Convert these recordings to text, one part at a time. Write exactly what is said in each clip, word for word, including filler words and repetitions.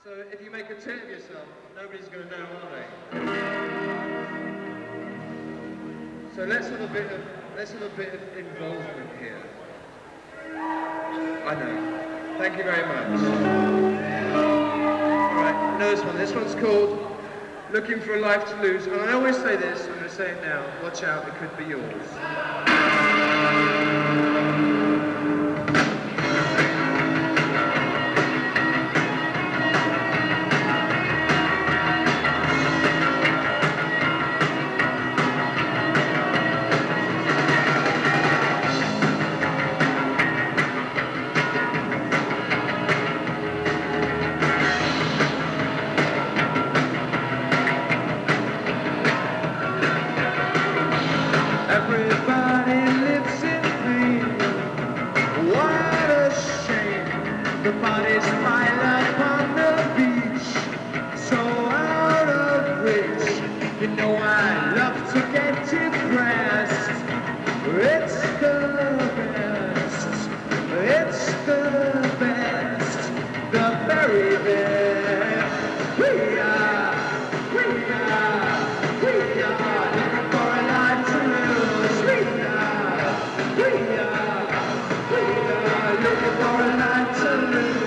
So if you make a tit of yourself, nobody's going to know, are they? So let's have a bit of let's have a bit of involvement here. I know. Thank you very much. All right, know this one. This one's called "Looking for a Life to Lose," and I always say this. I'm going to say it now. Watch out, it could be yours. Everybody lives in pain. What a shame. The bodies pile up on the beach, so out of reach. You know I love to get depressed. It's the best. It's the best. The very best. We are. We are. We are looking for a life to lose. We are. We are. We are looking for a life to lose.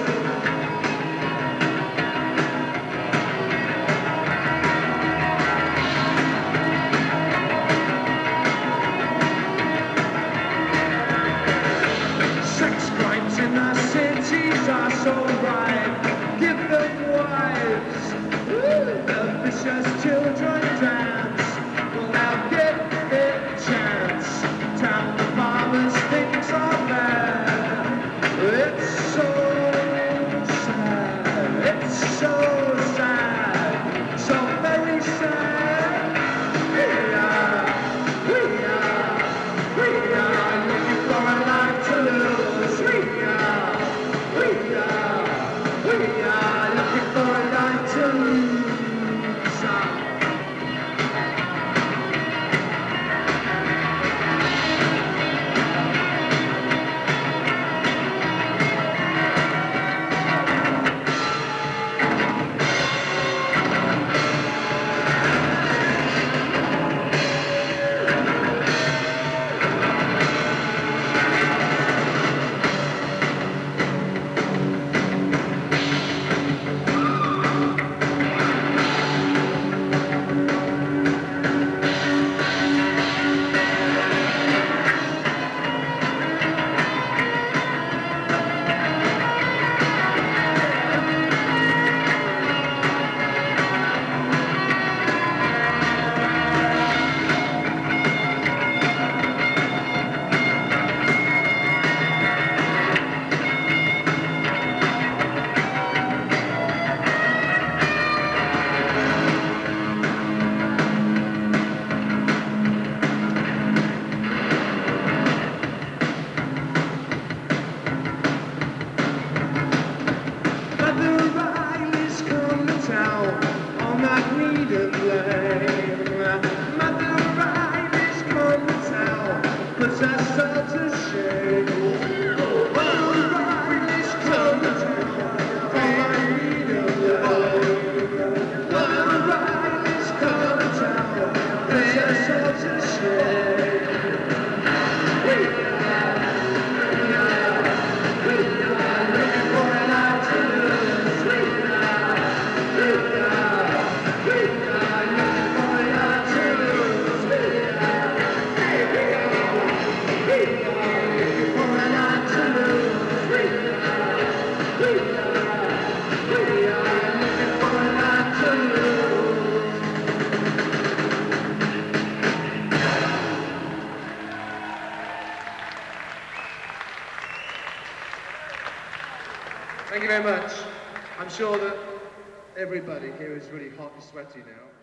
Sex crimes in our cities are so ripe. Give them wives. The vicious children dance. Well, now give it a chance. Town the farmers things are bad. It's so sad. It's so sad. So very sad. We are. We are. We are looking for a life to lose. We are. We are. We are looking for a life to lose. Thank you very much. I'm sure that everybody here is really hot and sweaty now.